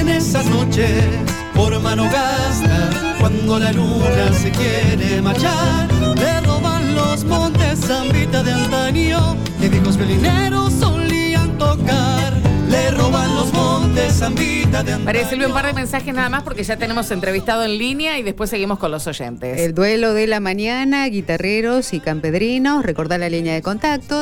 esas noches por mano gasta, cuando la luna se quiere marchar, le roban los montes zambita de antaño, que viejos violineros solían tocar. Le roban los montes zambita de antaño. María Silvia, un par de mensajes nada más porque ya tenemos entrevistado en línea y después seguimos con los oyentes. El duelo de la mañana, guitarreros y campedrinos. Recordá la línea de contacto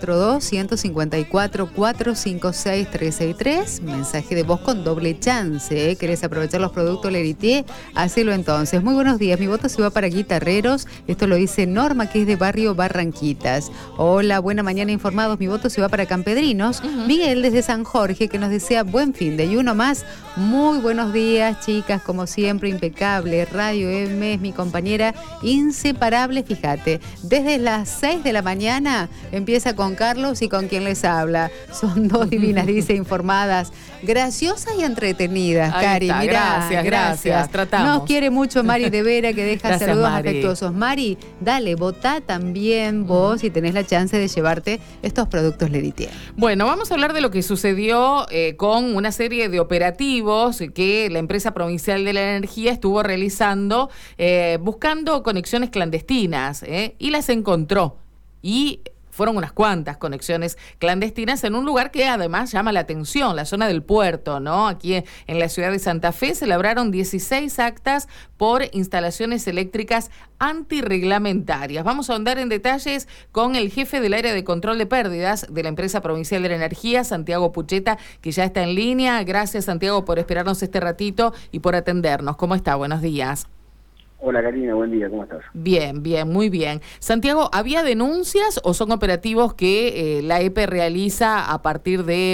342-154-456-363. Mensaje de voz con doble chance. ¿Querés aprovechar los productos Leritier? Hacelo entonces. Muy buenos días. Mi voto se va para guitarreros. Esto lo dice Norma, que es de barrio Barranquitas. Hola, buena mañana informados. Mi voto se va para campedrinos. Miguel desde San Jorge, que nos desea buen fin de. Y uno más, muy buenos días, chicas, como siempre, impecable. Radio M es mi compañera inseparable, fíjate. Desde las 6 de la mañana empieza con Carlos y con quien les habla. Son dos divinas, dice, informadas, graciosas y entretenidas. Ahí Cari, está, mirá, gracias. Tratamos. Nos quiere mucho Mari de Vera, que deja gracias, saludos Mari. Afectuosos. Mari, dale, votá también vos y tenés la chance de llevarte estos productos Leritier. Bueno, vamos a hablar de lo que sucedió con una serie de operativos que la empresa provincial de la energía estuvo realizando buscando conexiones clandestinas y las encontró. Y fueron unas cuantas conexiones clandestinas en un lugar que además llama la atención, la zona del puerto, ¿no? Aquí en la ciudad de Santa Fe se labraron 16 actas por instalaciones eléctricas antirreglamentarias. Vamos a ahondar en detalles con el jefe del área de control de pérdidas de la empresa provincial de la energía, Santiago Pucheta, que ya está en línea. Gracias, Santiago, por esperarnos este ratito y por atendernos. ¿Cómo está? Buenos días. Hola Karina, buen día, ¿cómo estás? Bien, muy bien. Santiago, ¿había denuncias o son operativos que la EPE realiza a partir de,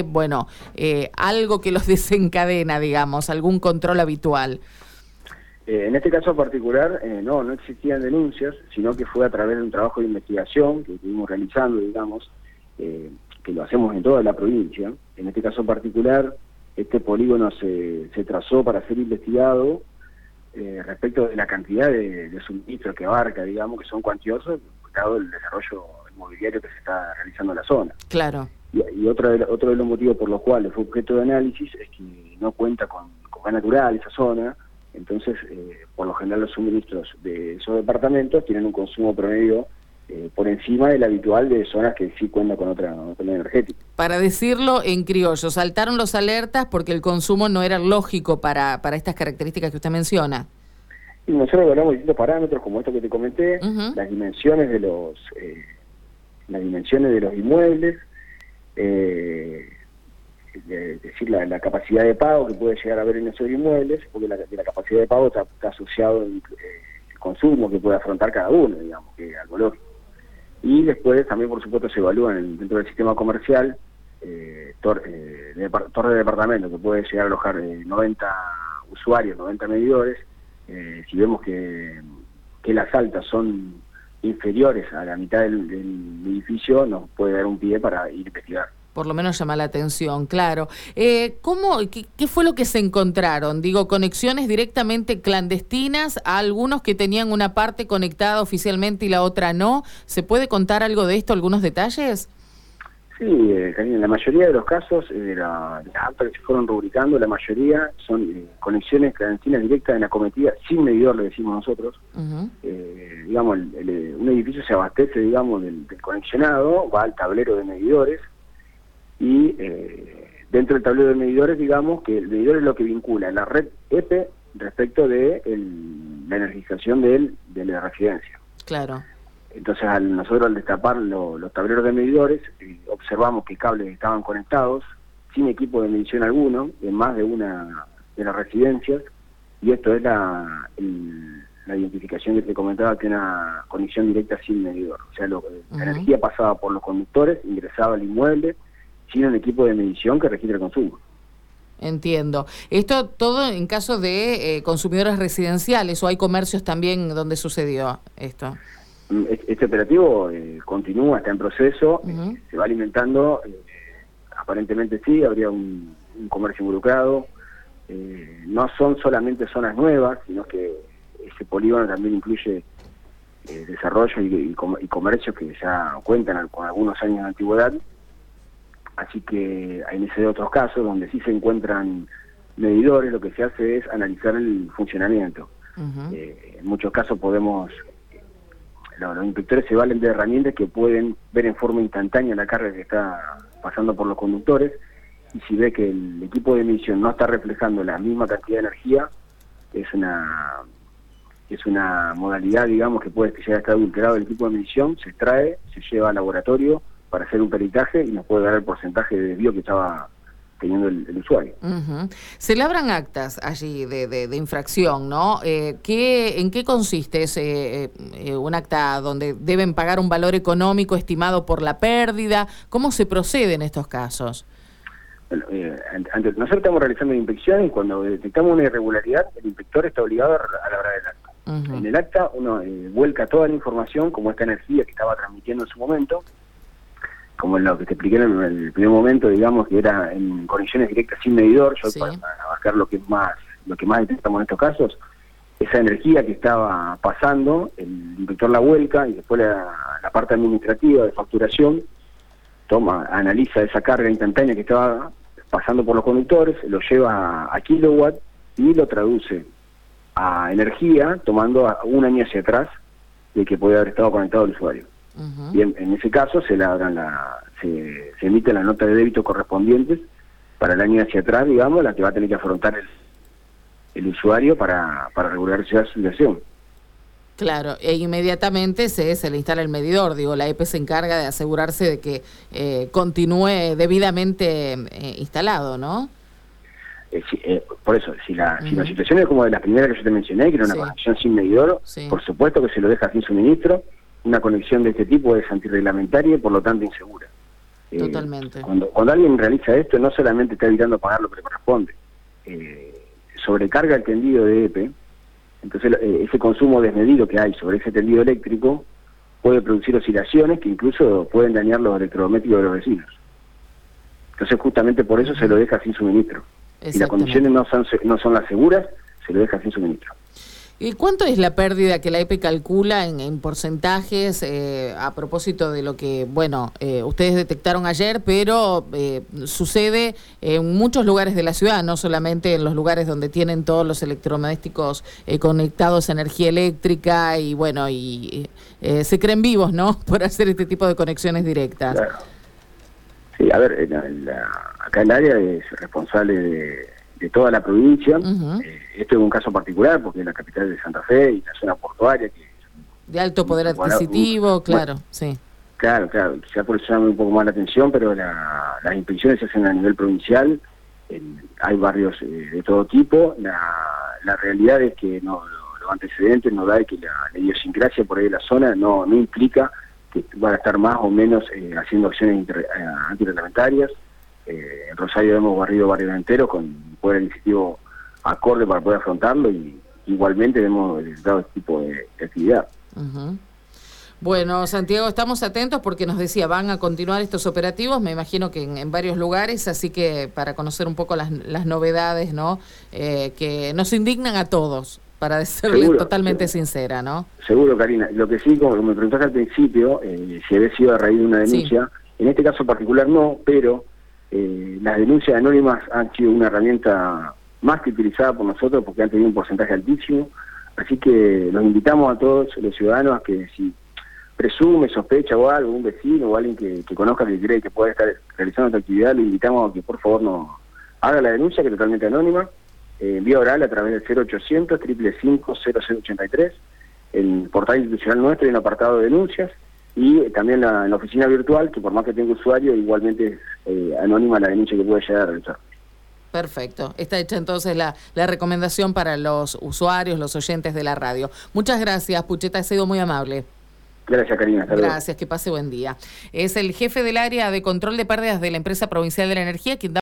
algo que los desencadena, digamos, algún control habitual? En este caso particular, no existían denuncias, sino que fue a través de un trabajo de investigación que estuvimos realizando, digamos, que lo hacemos en toda la provincia. En este caso particular, este polígono se trazó para ser investigado respecto de la cantidad de suministros que abarca, digamos, que son cuantiosos, dado el desarrollo inmobiliario que se está realizando en la zona. Claro. Y otro de los motivos por los cuales fue objeto de análisis es que no cuenta con gas natural esa zona, entonces, por lo general los suministros de esos departamentos tienen un consumo promedio por encima del habitual de zonas que sí cuentan con otra energética. Para decirlo en criollo, saltaron los alertas porque el consumo no era lógico para estas características que usted menciona. Y nosotros evaluamos distintos parámetros, como esto que te comenté, las dimensiones de los inmuebles, es decir, la capacidad de pago que puede llegar a haber en esos inmuebles, porque la capacidad de pago está asociado el consumo que puede afrontar cada uno, digamos, que es algo lógico. Y después también, por supuesto, se evalúan dentro del sistema comercial torre de departamento que puede llegar a alojar 90 usuarios, 90 medidores. Si vemos que las altas son inferiores a la mitad del edificio, nos puede dar un pie para ir a investigar. Por lo menos llama la atención, claro. ¿Qué fue lo que se encontraron? Digo, conexiones directamente clandestinas, a algunos que tenían una parte conectada oficialmente y la otra no. ¿Se puede contar algo de esto, algunos detalles? Sí, Karina, la mayoría de los casos de las actas que se fueron rubricando, la mayoría son conexiones clandestinas directas en la cometida, sin medidor, le decimos nosotros. Digamos, un edificio se abastece, digamos, del conexionado, va al tablero de medidores, y dentro del tablero de medidores, digamos que el medidor es lo que vincula la red EPE respecto de la energización de la residencia. Claro. Entonces nosotros al destapar los tableros de medidores observamos que cables estaban conectados sin equipo de medición alguno en más de una de las residencias, y esto es la identificación que te comentaba, que una conexión directa sin medidor. O sea, la energía pasaba por los conductores, ingresaba al inmueble sin un equipo de medición que registre el consumo. Entiendo. Esto todo en caso de consumidores residenciales, ¿o hay comercios también donde sucedió esto? Este operativo continúa, está en proceso, se va alimentando, aparentemente sí, habría un comercio involucrado. No son solamente zonas nuevas, sino que ese polígono también incluye desarrollo y comercios que ya cuentan con algunos años de antigüedad. Así que hay otros casos donde sí se encuentran medidores lo que se hace es analizar el funcionamiento. En muchos casos los inspectores se valen de herramientas que pueden ver en forma instantánea la carga que está pasando por los conductores, y si ve que el equipo de medición no está reflejando la misma cantidad de energía, es una modalidad, digamos, que puede llegar a estar adulterado el equipo de medición, se extrae, se lleva al laboratorio para hacer un peritaje y nos puede dar el porcentaje de desvío que estaba teniendo el usuario. Se labran actas allí de infracción, ¿no? ¿En qué consiste? ¿Es un acta donde deben pagar un valor económico estimado por la pérdida? ¿Cómo se procede en estos casos? Bueno, nosotros estamos realizando la inspección y cuando detectamos una irregularidad, el inspector está obligado a labrar el acta. En el acta uno vuelca toda la información, como esta energía que estaba transmitiendo en su momento, como lo que te expliqué en el primer momento, digamos, que era en conexiones directas sin medidor. Yo para abarcar lo que más detectamos en estos casos, esa energía que estaba pasando, el inspector la vuelca y después la parte administrativa de facturación analiza esa carga instantánea que estaba pasando por los conductores, lo lleva a kilowatt y lo traduce a energía, tomando un año hacia atrás de que puede haber estado conectado el usuario. Y en ese caso se emite la nota de débito correspondientes para el año hacia atrás, digamos, la que va a tener que afrontar el usuario para regularizar su situación. Claro, e inmediatamente se le instala el medidor. Digo, la EPE se encarga de asegurarse de que continúe debidamente instalado, ¿no? Por eso, si la situación es como de las primeras que yo te mencioné, que era una conexión sin medidor, por supuesto que se lo deja sin suministro. Una conexión de este tipo es antirreglamentaria y por lo tanto insegura. Totalmente. Cuando alguien realiza esto, no solamente está evitando pagar lo que le corresponde, sobrecarga el tendido de EPE. Entonces ese consumo desmedido que hay sobre ese tendido eléctrico puede producir oscilaciones que incluso pueden dañar los electrodomésticos de los vecinos. Entonces justamente por eso se lo deja sin suministro. Si las condiciones no son las seguras, se lo deja sin suministro. ¿Y cuánto es la pérdida que la EPE calcula en porcentajes a propósito de lo que, ustedes detectaron ayer, pero sucede en muchos lugares de la ciudad, no solamente en los lugares donde tienen todos los electrodomésticos conectados a energía eléctrica y se creen vivos, ¿no?, por hacer este tipo de conexiones directas? Claro. Sí, a ver, acá el área es responsable de toda la provincia. Esto es un caso particular porque es la capital de Santa Fe y la zona portuaria que de alto poder adquisitivo, sí. Claro, quizá por eso llama un poco más la atención, pero las inspecciones se hacen a nivel provincial. Hay barrios de todo tipo. La realidad es que los antecedentes nos da que la idiosincrasia por ahí de la zona no implica que van a estar más o menos haciendo acciones antirreglamentarias. En Rosario hemos barrido barrios enteros con poder adquisitivo acorde para poder afrontarlo y igualmente hemos dado este tipo de actividad. Bueno, Santiago, estamos atentos porque nos decía, van a continuar estos operativos, me imagino que en varios lugares, así que para conocer un poco las novedades, ¿no? Que nos indignan a todos, para serles totalmente sincera, ¿no? Seguro, Karina. Lo que sí, como me preguntaste al principio, si había sido a raíz de una denuncia, en este caso particular no, pero las denuncias anónimas han sido una herramienta más que utilizada por nosotros porque han tenido un porcentaje altísimo, así que los invitamos a todos los ciudadanos a que si presume, sospecha o algo, un vecino o alguien que conozca que cree que puede estar realizando esta actividad, le invitamos a que por favor nos haga la denuncia, que es totalmente anónima, vía oral a través del 0800 555 0083, el portal institucional nuestro hay un apartado de denuncias, y también en la oficina virtual, que por más que tenga usuario, igualmente es anónima la denuncia que puede llegar a realizar. Perfecto. Está hecha entonces la recomendación para los usuarios, los oyentes de la radio. Muchas gracias, Pucheta, ha sido muy amable. Gracias, Karina. Gracias, que pase buen día. Es el jefe del área de control de pérdidas de la Empresa Provincial de la Energía quien da